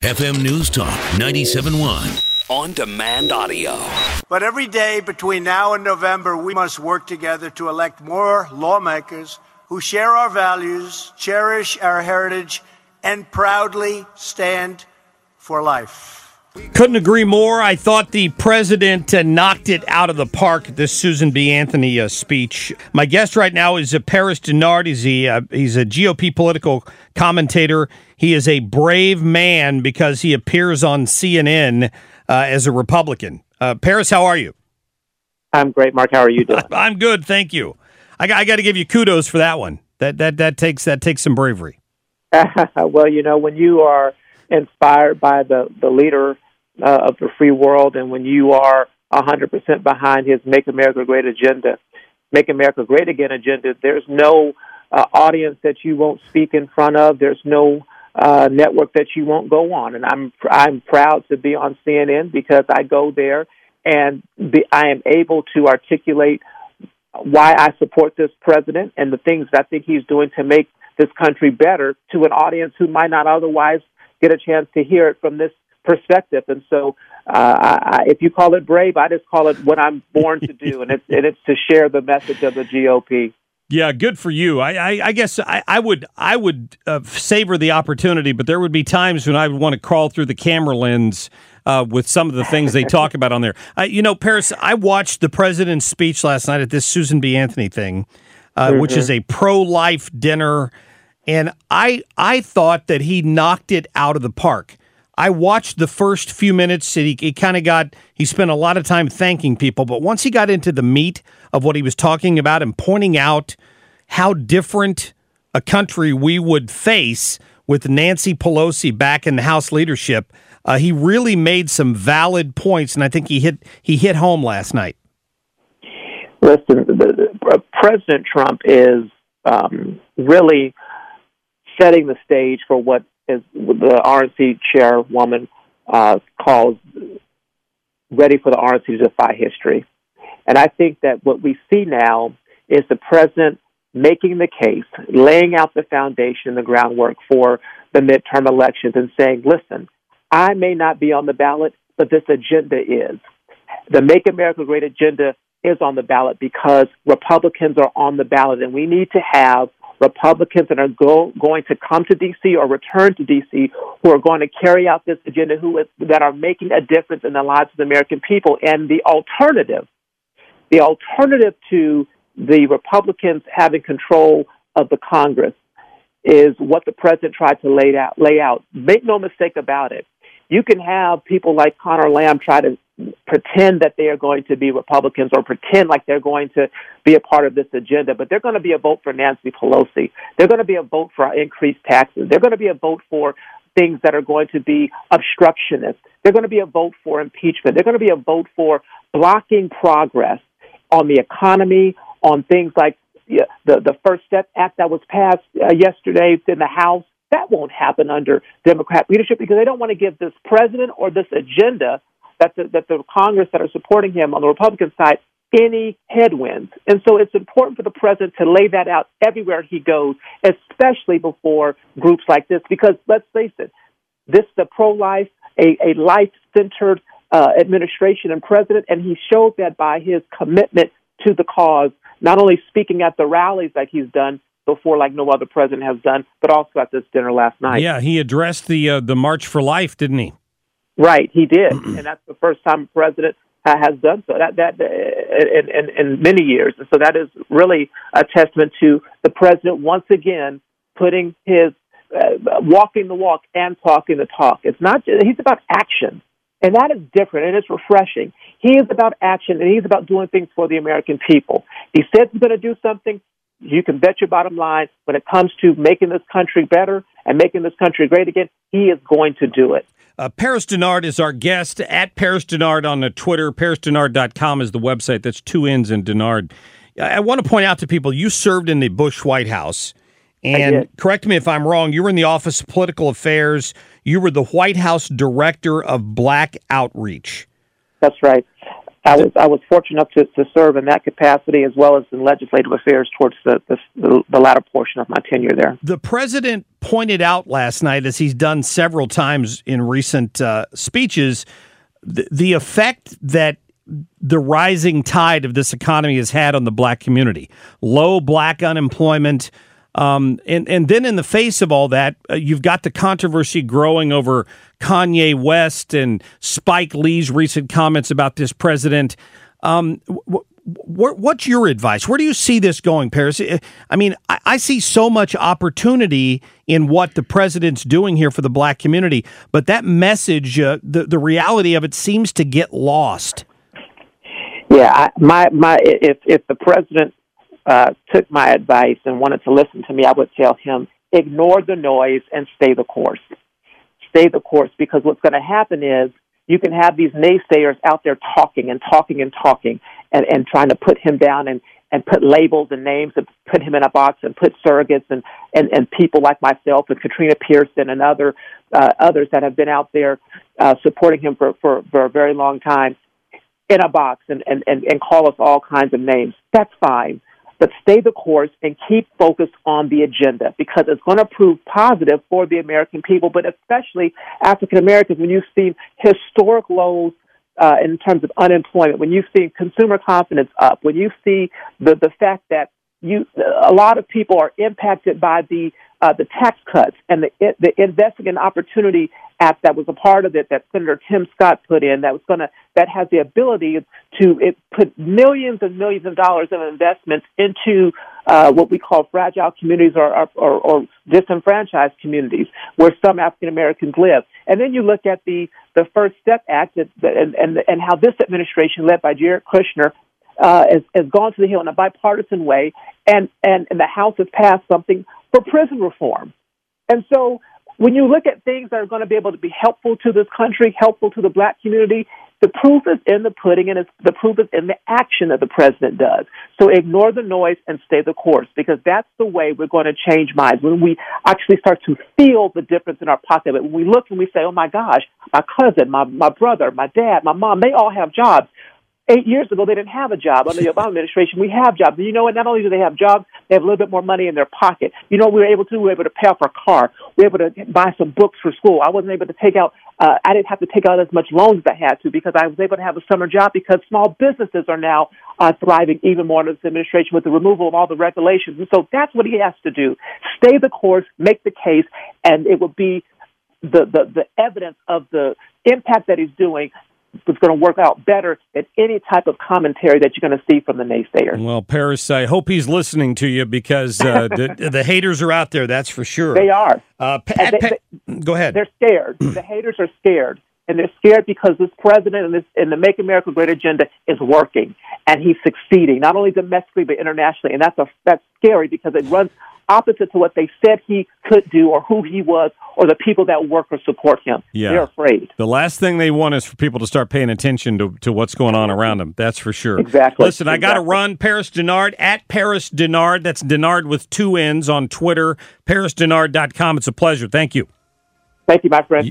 FM News Talk 97.1. On demand audio. But every day between now and November, we must work together to elect more lawmakers who share our values, cherish our heritage, and proudly stand for life. Couldn't agree more. I thought the president knocked it out of the park, this Susan B. Anthony speech. My guest right now is Paris Dennard. He's a GOP political commentator. He is a brave man because he appears on CNN as a Republican. Paris, how are you? I'm great, Mark. How are you doing? I'm good, thank you. I got to give you kudos for that one. That takes some bravery. Well, you know, when you are inspired by the leader of the free world, and when you are 100% behind his Make America Great agenda, Make America Great Again agenda, there's no audience that you won't speak in front of. There's no network that you won't go on. And I'm proud to be on CNN because I go there and I am able to articulate why I support this president and the things that I think he's doing to make this country better to an audience who might not otherwise get a chance to hear it from this perspective. And so if you call it brave, I just call it what I'm born to do, and it's to share the message of the GOP. Yeah, good for you. I guess I would savor the opportunity, but there would be times when I would want to crawl through the camera lens with some of the things they talk about on there. Paris, I watched the president's speech last night at this Susan B. Anthony thing, which is a pro-life dinner, and I thought that he knocked it out of the park. I watched the first few minutes, and he spent a lot of time thanking people, but once he got into the meat of what he was talking about and pointing out how different a country we would face with Nancy Pelosi back in the House leadership, he really made some valid points, and I think he hit home last night. Listen, President Trump is really setting the stage for what is the RNC chairwoman calls ready for the RNC to defy history. And I think that what we see now is the president making the case, laying out the foundation, the groundwork for the midterm elections and saying, listen, I may not be on the ballot, but this agenda is. The Make America Great agenda is on the ballot because Republicans are on the ballot, and we need to have Republicans that are going to come to D.C. or return to D.C. who are going to carry out this agenda, that are making a difference in the lives of the American people. And the alternative to the Republicans having control of the Congress is what the president tried to lay out. Make no mistake about it. You can have people like Conor Lamb try to pretend that they are going to be Republicans or pretend like they're going to be a part of this agenda, but they're going to be a vote for Nancy Pelosi. They're going to be a vote for increased taxes. They're going to be a vote for things that are going to be obstructionist. They're going to be a vote for impeachment. They're going to be a vote for blocking progress on the economy, on things like the First Step Act that was passed yesterday in the House. That won't happen under Democrat leadership because they don't want to give this president or this agenda that the Congress that are supporting him on the Republican side any headwinds. And so it's important for the president to lay that out everywhere he goes, especially before groups like this, because let's face it, this is a pro-life, a life-centered administration and president, and he showed that by his commitment to the cause, not only speaking at the rallies like he's done before, like no other president has done, but also at this dinner last night. Yeah, he addressed the March for Life, didn't he? Right, he did, and that's the first time a president has done so. That in many years, and so that is really a testament to the president once again putting his walking the walk and talking the talk. It's not just, he's about action, and that is different, and it's refreshing. He is about action, and he's about doing things for the American people. He said he's going to do something. You can bet your bottom line when it comes to making this country better and making this country great again, he is going to do it. Paris Dennard is our guest, at Paris Dennard on the Twitter. ParisDennard.com is the website. That's 2 N's in Dennard. I want to point out to people, you served in the Bush White House. And correct me if I'm wrong, you were in the Office of Political Affairs. You were the White House Director of Black Outreach. That's right. I was fortunate enough to serve in that capacity as well as in legislative affairs towards the latter portion of my tenure there. The president pointed out last night, as he's done several times in recent speeches, the effect that the rising tide of this economy has had on the black community. Low black unemployment. And then in the face of all that, you've got the controversy growing over Kanye West and Spike Lee's recent comments about this president. What's your advice? Where do you see this going, Paris? I mean, I see so much opportunity in what the president's doing here for the black community, but that message, the reality of it seems to get lost. Yeah, if the president took my advice and wanted to listen to me, I would tell him, ignore the noise and stay the course. Stay the course, because what's going to happen is you can have these naysayers out there talking and trying to put him down and put labels and names and put him in a box and put surrogates and people like myself and Katrina Pearson and others that have been out there supporting him for a very long time in a box and call us all kinds of names. That's fine. But stay the course and keep focused on the agenda, because it's going to prove positive for the American people, but especially African Americans. When you've seen historic lows in terms of unemployment, when you've seen consumer confidence up, when you see the fact that a lot of people are impacted by the tax cuts and the Investing in Opportunity Act that was a part of it that Senator Tim Scott put in, that has the ability to put millions and millions of dollars of investments into what we call fragile communities or disenfranchised communities where some African Americans live. And then you look at the First Step Act and how this administration, led by Jared Kushner, has gone to the Hill in a bipartisan way, and the House has passed something for prison reform. And so when you look at things that are going to be able to be helpful to this country, helpful to the black community, the proof is in the pudding, and the proof is in the action that the president does. So ignore the noise and stay the course, because that's the way we're going to change minds, when we actually start to feel the difference in our pocket. When we look and we say, oh, my gosh, my cousin, my brother, my dad, my mom, they all have jobs. 8 years ago, they didn't have a job. Under the Obama administration, we have jobs. And you know what? Not only do they have jobs, they have a little bit more money in their pocket. You know what we were able to do? We were able to pay off our car. We were able to buy some books for school. I wasn't able to take out, I didn't have to take out as much loans as I had to, because I was able to have a summer job, because small businesses are now thriving even more in this administration with the removal of all the regulations. And so that's what he has to do. Stay the course, make the case, and it will be the evidence of the impact that he's doing is going to work out better than any type of commentary that you're going to see from the naysayers. Well, Paris, I hope he's listening to you, because the haters are out there, that's for sure. They are. Go ahead. They're scared. The haters are scared. And they're scared because this president and the Make America Great agenda is working, and he's succeeding, not only domestically but internationally. And that's scary, because it runs opposite to what they said he could do or who he was or the people that work or support him. Yeah. They're afraid. The last thing they want is for people to start paying attention to what's going on around them. That's for sure. Exactly. Listen, I got to run. Paris Dennard, at Paris Dennard. That's Dennard with 2 N's on Twitter. ParisDennard.com. It's a pleasure. Thank you. Thank you, my friend.